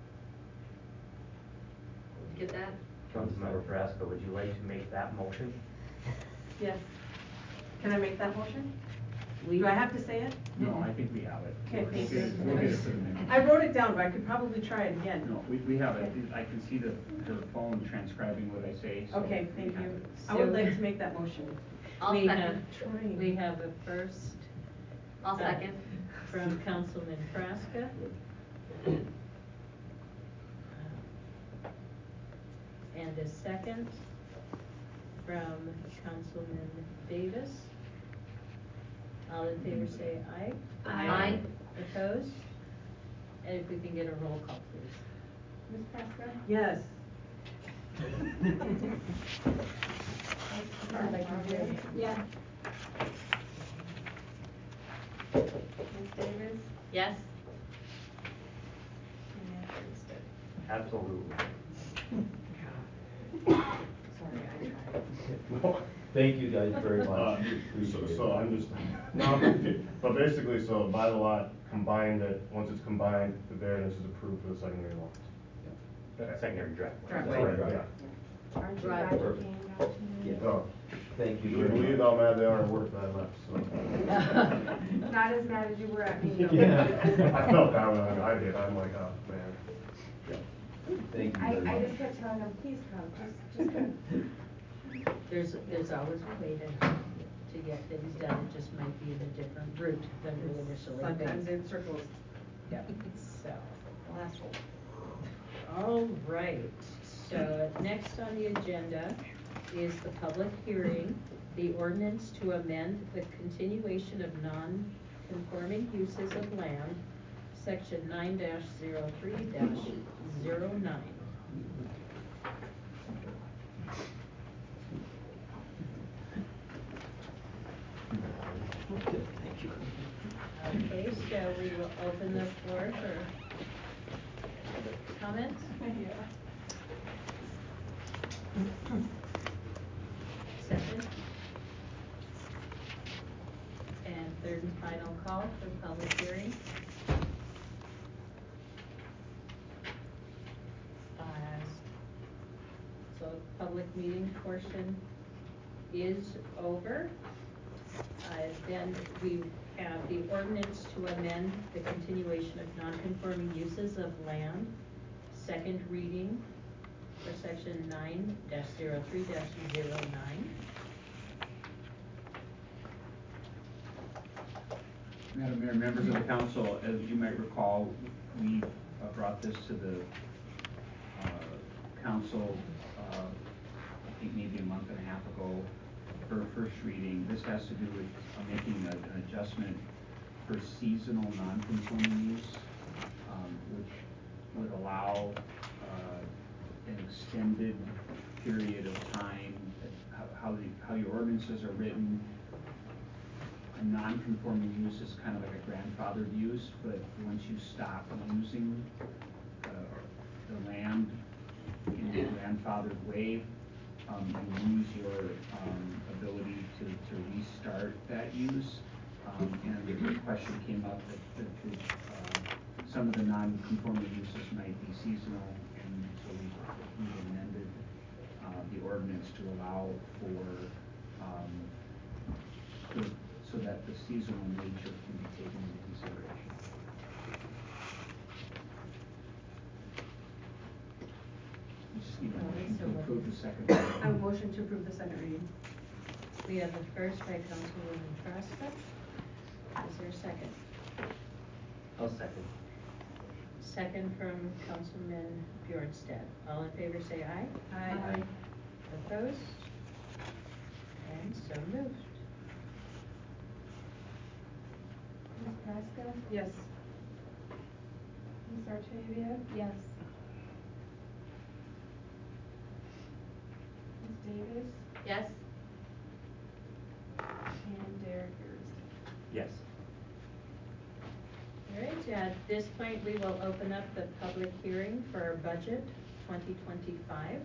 Get that? Councilmember Frasco, would you like to make that motion? Yes. Can I make that motion? Do I have to say it? No, I think we have it. Okay, We'll thank get it- you. We'll get it for the minutes. I wrote it down, but I could probably try it again. No, we, we have it. I can see the, the phone transcribing what I say, so. Okay, we thank have you. it. I would like to make that motion. I'll We second. have, Trying. we have a first. I'll uh, second. From Councilman Frasca. And a second from Councilman Davis. All in favor say aye. Aye. Opposed? And if we can get a roll call, please. Miz Presco? Yes. Yeah. Miz Davis? Yes? And Armstead. Absolutely. Sorry, I tried. Thank you guys very Uh, much. So, Appreciate so it. I'm just, no, but basically, so by the lot, combined it, once it's combined, the variance is approved for the secondary lot. Secondary driveway. Driveway. Sorry, yeah. Aren't you Right. glad you came, got to know? Yeah. No, Thank you you very would much. believe how mad they are at work that I left, so. Not as mad as you were at me, though. I felt that when I did, I'm like, oh, man. Thank you I, very I much. just kept telling them, please come, just, just come. There's, there's always a way to, to get things done. It just might be in a different route than we initially think. Sometimes it circles. Yep, so. Last one. All right, so next on the agenda is the public hearing, the ordinance to amend the continuation of non-conforming uses of land, section nine dash zero three dash zero nine. Okay, so we will open the floor for comments? Second? And third and final call for public hearing. Uh, So public meeting portion is over. then we have the ordinance to amend the continuation of non-conforming uses of land, second reading for section nine dash zero three dash zero nine. Madam Mayor, members of the council, as you might recall, we uh, brought this to the uh, council, uh, I think maybe a month and a half ago for first reading. This has to do with uh, making a, an adjustment for seasonal non-conforming use, um, which would allow uh, an extended period of time, how, how, the, how your ordinances are written. A non-conforming use is kind of like a grandfathered use, but once you stop using uh, the land in a grandfathered way, um, you lose your um, ability to, to restart that use. Um, and the question came up that, that the, uh, some of the non-conforming uses might be seasonal, and so we, we amended uh, the ordinance to allow for um, the so that the seasonal nature can be taken into consideration. We just need a motion to approve the second reading. I have a motion to approve the second reading. We have a first by Councilwoman Traska. Is there a second? I'll second. Second from Councilman Bjornstad. All in favor say aye. Aye. Opposed? And so moved. Miz Praska? Yes. Miz Artavia? Yes. Miz Davis? Yes? And Derek Erst. Yes. All right, at this point, we will open up the public hearing for our budget twenty twenty-five.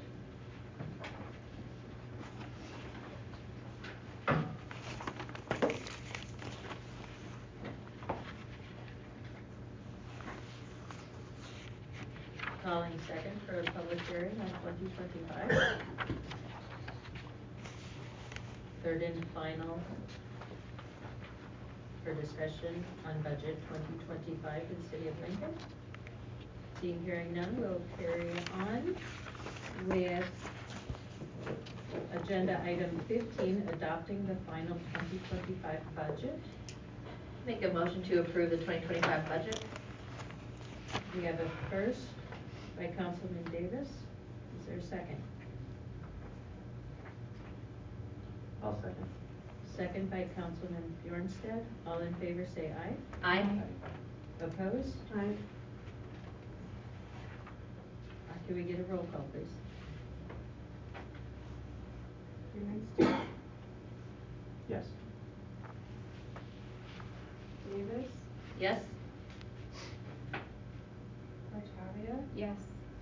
Calling second for a public hearing on twenty twenty-five. Third and final for discussion on budget twenty twenty-five in the city of Lincoln. Seeing, hearing none, we'll carry on with agenda item fifteen, adopting the final twenty twenty-five budget. Make a motion to approve the twenty twenty-five budget. We have a first by Councilman Davis. Is there a second? I'll second. Second by Councilman Bjornstad. All in favor say aye. Aye. Opposed? Aye. Uh, Can we get a roll call, please? Bjornstad? Yes. Davis? Yes? Artavia? Yes.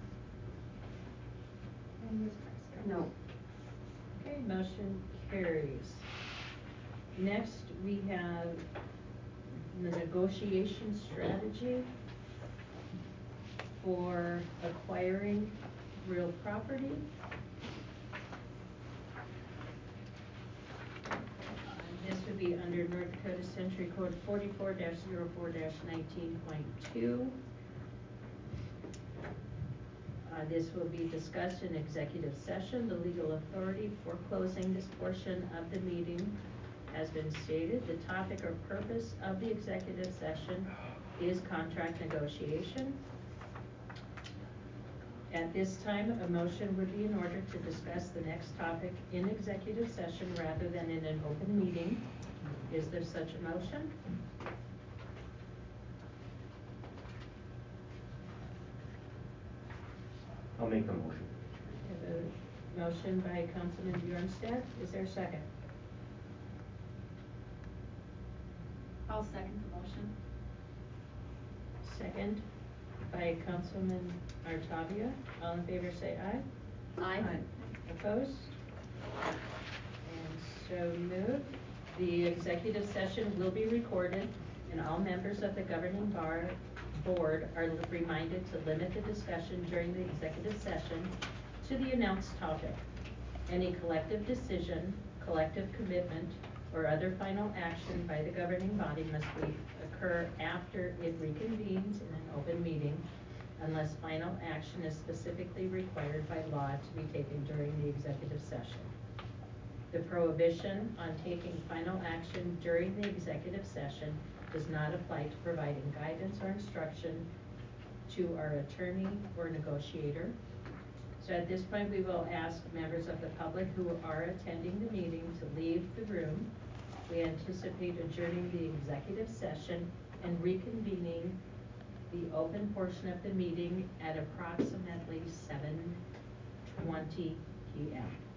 And Miz Praska? No. Okay, motion carries. Next, we have the negotiation strategy for acquiring real property. Uh, This would be under North Dakota Century Code forty-four dash zero four dash nineteen point two. Uh, this will be discussed in executive session. The legal authority for closing this portion of the meeting has been stated. The topic or purpose of the executive session is contract negotiation. At this time, a motion would be in order to discuss the next topic in executive session rather than in an open meeting. Is there such a motion? I'll make the motion. We have a motion by Councilman Bjornstad. Is there a second? I'll second the motion. Second by Councilman Artavia. All in favor say aye. Aye. Opposed? And so moved. The executive session will be recorded, and all members of the governing bar board are reminded to limit the discussion during the executive session to the announced topic. Any collective decision, collective commitment, or other final action by the governing body must be, occur after it reconvenes in an open meeting unless final action is specifically required by law to be taken during the executive session. The prohibition on taking final action during the executive session does not apply to providing guidance or instruction to our attorney or negotiator. So at this point, we will ask members of the public who are attending the meeting to leave the room. We anticipate adjourning the executive session and reconvening the open portion of the meeting at approximately seven twenty p m